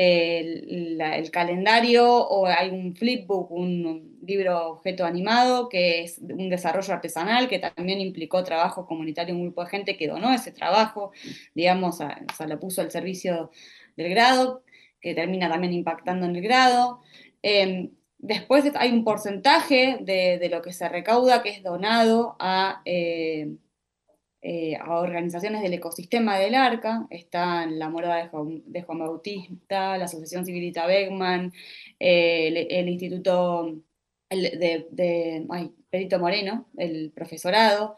el, la, el, calendario, o hay un flipbook, un libro objeto animado, que es un desarrollo artesanal que también implicó trabajo comunitario, un grupo de gente que donó ese trabajo, digamos, a, o sea, lo puso al servicio del grado, que termina también impactando en el grado. Eh, después hay un porcentaje de, de, lo que se recauda que es donado a... Eh, Eh, a organizaciones del ecosistema del Arca, están la Morada de Juan, de Juan Bautista, la Asociación Civilita Beckman, eh, el, el, Instituto el, de, de ay, Perito Moreno, el profesorado,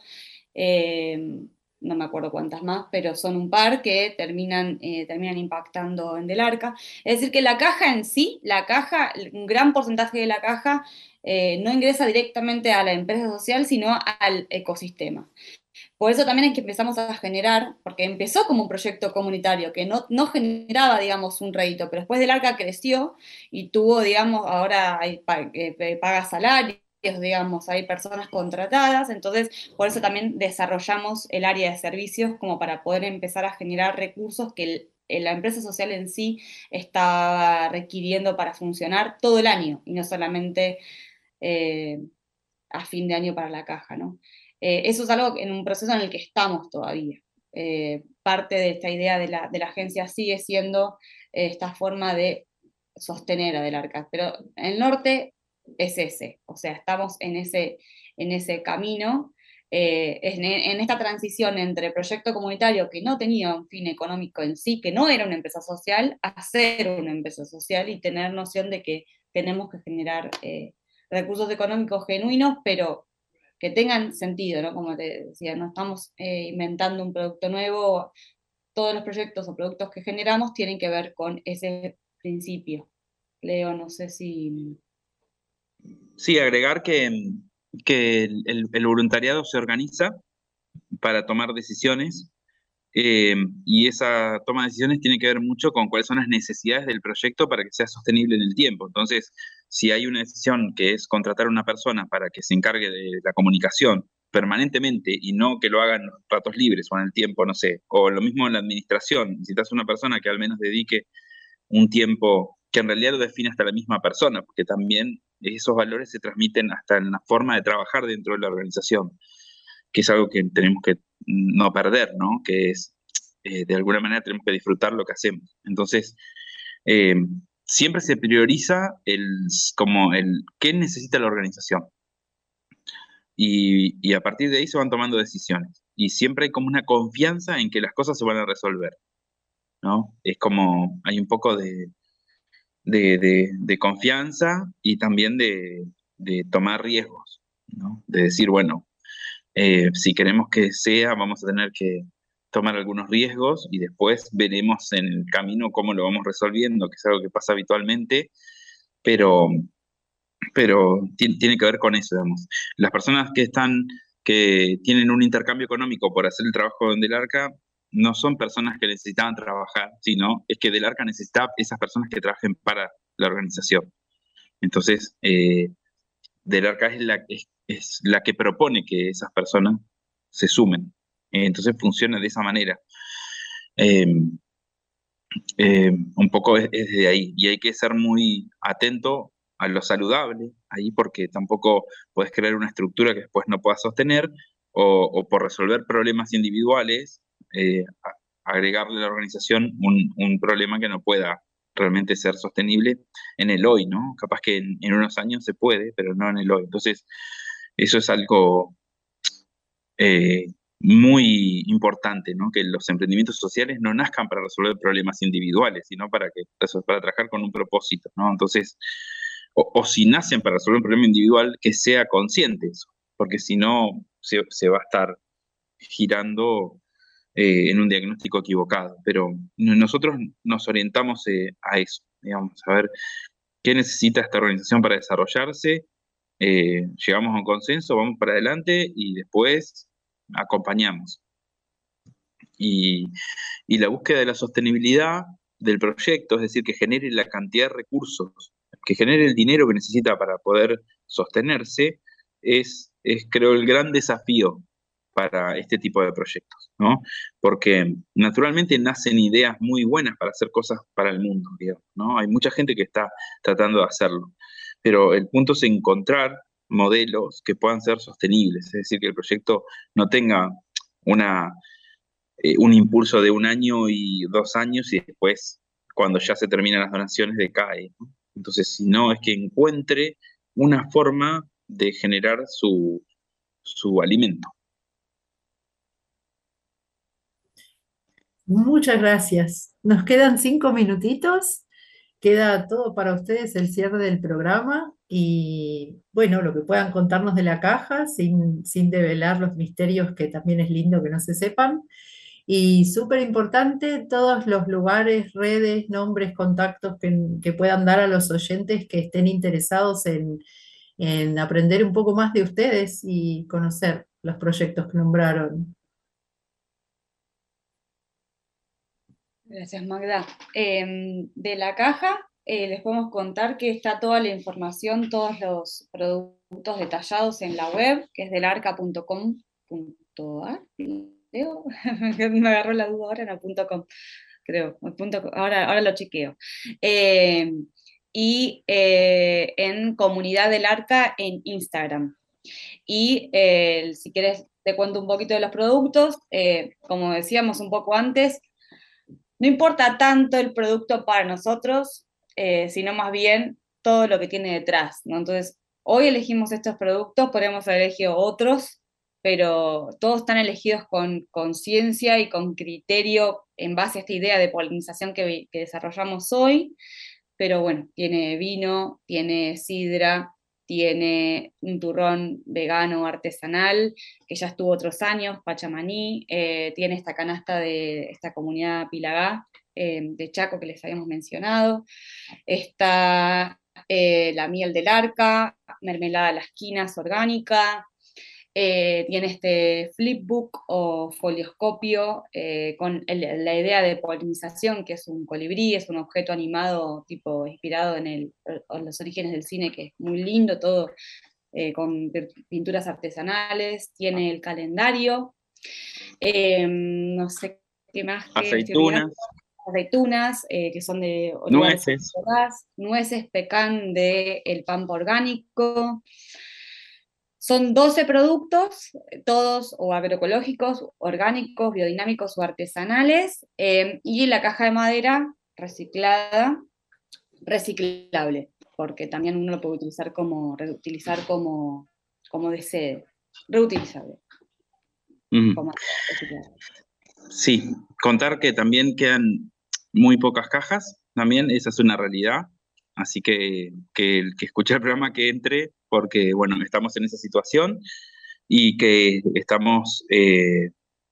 eh, no me acuerdo cuántas más, pero son un par que terminan, eh, terminan impactando en Del Arca. Es decir, que la caja en sí, la caja, un gran porcentaje de la caja eh, no ingresa directamente a la empresa social, sino al ecosistema. por eso también es que empezamos a generar, porque empezó como un proyecto comunitario que no, no generaba, digamos, un rédito, pero después del ARCA creció y tuvo, digamos, ahora hay pa- eh, paga salarios, digamos, hay personas contratadas, entonces por eso también desarrollamos el área de servicios como para poder empezar a generar recursos que el- la empresa social en sí está requiriendo para funcionar todo el año y no solamente eh, a fin de año para la caja, ¿no? Eh, eso es algo en un proceso en el que estamos todavía. Eh, parte de esta idea de la, de la agencia sigue siendo eh, esta forma de sostener a Del Arca, pero el norte es ese, o sea, estamos en ese, en ese camino, eh, en, en, esta transición entre proyecto comunitario que no tenía un fin económico en sí, que no era una empresa social, a ser una empresa social y tener noción de que tenemos que generar eh, recursos económicos genuinos, pero que tengan sentido, ¿no? Como te decía, no estamos eh, inventando un producto nuevo, todos los proyectos o productos que generamos tienen que ver con ese principio. Leo, no sé si... Sí, agregar que, que el, el- el voluntariado se organiza para tomar decisiones, eh, y esa toma de decisiones tiene que ver mucho con cuáles son las necesidades del proyecto para que sea sostenible en el tiempo. Entonces, si hay una decisión que es contratar a una persona para que se encargue de la comunicación permanentemente y no que lo hagan en los ratos libres o en el tiempo, no sé, o lo mismo en la administración, necesitas una persona que al menos dedique un tiempo que en realidad lo define hasta la misma persona, porque también esos valores se transmiten hasta en la forma de trabajar dentro de la organización, que es algo que tenemos que no perder, ¿no? Que es, eh, de alguna manera tenemos que disfrutar lo que hacemos. Entonces, eh, siempre se prioriza el, como el qué necesita la organización y, y a partir de ahí se van tomando decisiones. Y siempre hay como una confianza en que las cosas se van a resolver, ¿no? Es como, hay un poco de, de, de- de confianza y también de, de tomar riesgos, ¿no? De decir, bueno, eh, si queremos que sea, vamos a tener que tomar algunos riesgos y después veremos en el camino cómo lo vamos resolviendo, que es algo que pasa habitualmente, pero, pero ti- tiene que ver con eso, digamos. Las personas que están, que tienen un intercambio económico por hacer el trabajo del ARCA, no son personas que necesitaban trabajar, sino es que del ARCA necesita esas personas que trabajen para la organización. Entonces, eh, del ARCA es la, es, es la que propone que esas personas se sumen. Eh, entonces funciona de esa manera. Eh, eh, un poco es, es de ahí. Y hay que ser muy atento a lo saludable ahí, porque tampoco puedes crear una estructura que después no puedas sostener, o, o por resolver problemas individuales, eh, a- agregarle a la organización un, un problema que no pueda realmente ser sostenible en el hoy, ¿no? Capaz que en, en unos años se puede, pero no en el hoy. Entonces, eso es algo eh, muy importante, ¿no? Que los emprendimientos sociales no nazcan para resolver problemas individuales, sino para que, para trabajar con un propósito, ¿no? Entonces, o, o si nacen para resolver un problema individual, que sea consciente eso, porque si no, se, se va a estar girando eh, en un diagnóstico equivocado. Pero nosotros nos orientamos eh, a eso, digamos, a ver qué necesita esta organización para desarrollarse, eh, llegamos a un consenso, vamos para adelante y después acompañamos. Y, y la búsqueda de la sostenibilidad del proyecto, es decir, que genere la cantidad de recursos, que genere el dinero que necesita para poder sostenerse, es, es creo, el gran desafío para este tipo de proyectos, ¿no? Porque naturalmente nacen ideas muy buenas para hacer cosas para el mundo, digamos, ¿no? Hay mucha gente que está tratando de hacerlo, pero el punto es encontrar modelos que puedan ser sostenibles, es decir, que el proyecto no tenga una, eh, un impulso de un año y dos años y después, cuando ya se terminan las donaciones, decae, ¿no? Entonces, si no, es que encuentre una forma de generar su, su alimento. Muchas gracias. Nos quedan cinco minutitos. Queda todo para ustedes el cierre del programa y bueno, lo que puedan contarnos de la caja sin, sin develar los misterios que también es lindo que no se sepan. Y súper importante, todos los lugares, redes, nombres, contactos que, que puedan dar a los oyentes que estén interesados en, en aprender un poco más de ustedes y conocer los proyectos que nombraron. Gracias, Magda. Eh, de la caja eh, les podemos contar que está toda la información, todos los productos detallados en la web, que es delarca punto com punto a r. Creo, me agarró la duda ahora, no, punto .com, creo, punto com, ahora, ahora lo chequeo. Eh, y eh, en Comunidad del Arca en Instagram. Y eh, si quieres te cuento un poquito de los productos, eh, como decíamos un poco antes, no importa tanto el producto para nosotros, eh, sino más bien todo lo que tiene detrás, ¿no? Entonces, hoy elegimos estos productos, podemos haber elegido otros, pero todos están elegidos con conciencia y con criterio en base a esta idea de polinización que, que desarrollamos hoy. Pero bueno, tiene vino, tiene sidra, tiene un turrón vegano artesanal, que ya estuvo otros años, Pachamaní, eh, tiene esta canasta de esta comunidad Pilagá, eh, de Chaco que les habíamos mencionado, está eh, la miel del arca, mermelada de las quinas orgánica, eh, tiene este flipbook o folioscopio eh, con el, la idea de polinización, que es un colibrí, es un objeto animado tipo inspirado en, el, en los orígenes del cine, que es muy lindo, todo eh, con pinturas artesanales, tiene el calendario, eh, no sé qué más. Que aceitunas. Aceitunas, eh, que son de nueces, nueces, pecan de el pampa orgánico. Son doce productos, todos o agroecológicos, orgánicos, biodinámicos o artesanales, eh, y la caja de madera reciclada, reciclable, porque también uno lo puede utilizar como, reutilizar como, como desee, reutilizable. Mm. Como sí, contar que también quedan muy pocas cajas, también esa es una realidad. Así que, que el que escuche el programa que entre, porque bueno, estamos en esa situación y que estamos eh,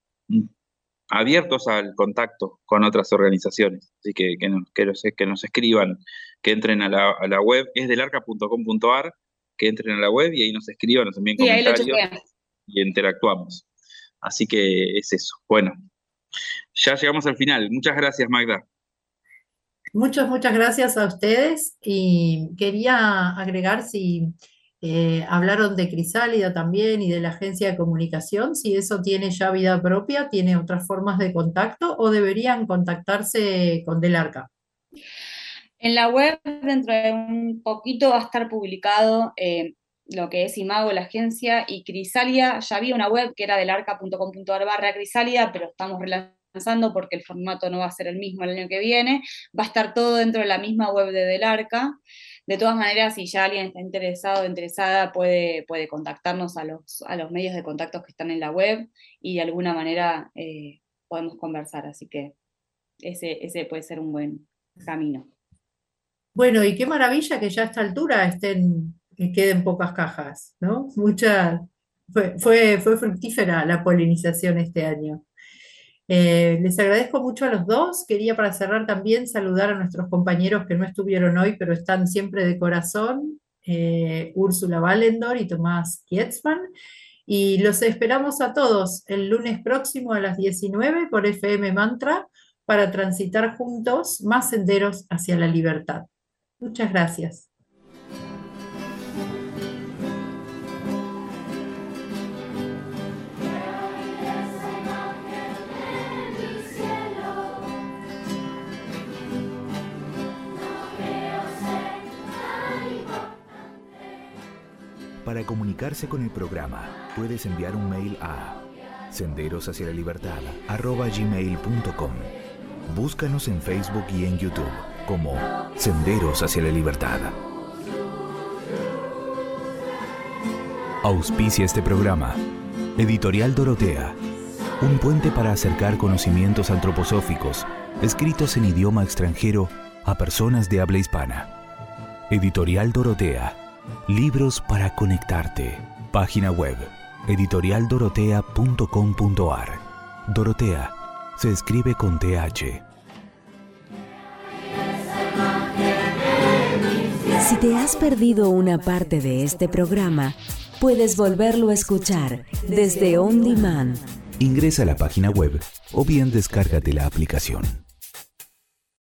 abiertos al contacto con otras organizaciones. Así que que nos, que los, que nos escriban, que entren a la, a la web, es delarca punto com punto a r, que entren a la web y ahí nos escriban, nos envíen sí, comentarios y interactuamos. Así que es eso. Bueno, ya llegamos al final. Muchas gracias, Magda. Muchas, muchas gracias a ustedes y quería agregar si eh, hablaron de Crisálida también y de la agencia de comunicación, si eso tiene ya vida propia, tiene otras formas de contacto o deberían contactarse con Delarca. En la web dentro de un poquito va a estar publicado eh, lo que es Imago, la agencia, y Crisálida, ya había una web que era delarca punto com punto a r barra Crisálida, pero estamos relacionados porque el formato no va a ser el mismo el año que viene, va a estar todo dentro de la misma web de Delarca. De todas maneras, si ya alguien está interesado o interesada, puede, puede contactarnos a los, a los medios de contactos que están en la web y de alguna manera eh, podemos conversar, así que ese, ese puede ser un buen camino. Bueno, y qué maravilla que ya a esta altura estén, que queden pocas cajas, ¿no? Mucha, fue, fue, fue fructífera la polinización este año. Eh, les agradezco mucho a los dos. Quería para cerrar también saludar a nuestros compañeros que no estuvieron hoy, pero están siempre de corazón, eh, Úrsula Wallendor y Tomás Kietzmann. Y los esperamos a todos el lunes próximo a las diecinueve por F M Mantra para transitar juntos más senderos hacia la libertad. Muchas gracias. Para comunicarse con el programa, puedes enviar un mail a senderos hacia la libertad arroba gmail punto com. Búscanos en Facebook y en YouTube como Senderos hacia la Libertad. Auspicia este programa Editorial Dorotea, un puente para acercar conocimientos antroposóficos escritos en idioma extranjero a personas de habla hispana. Editorial Dorotea, libros para conectarte. Página web editorial dorotea punto com punto a r. Dorotea se escribe con T H. Si te has perdido una parte de este programa, puedes volverlo a escuchar desde On Demand. Ingresa a la página web o bien descárgate la aplicación.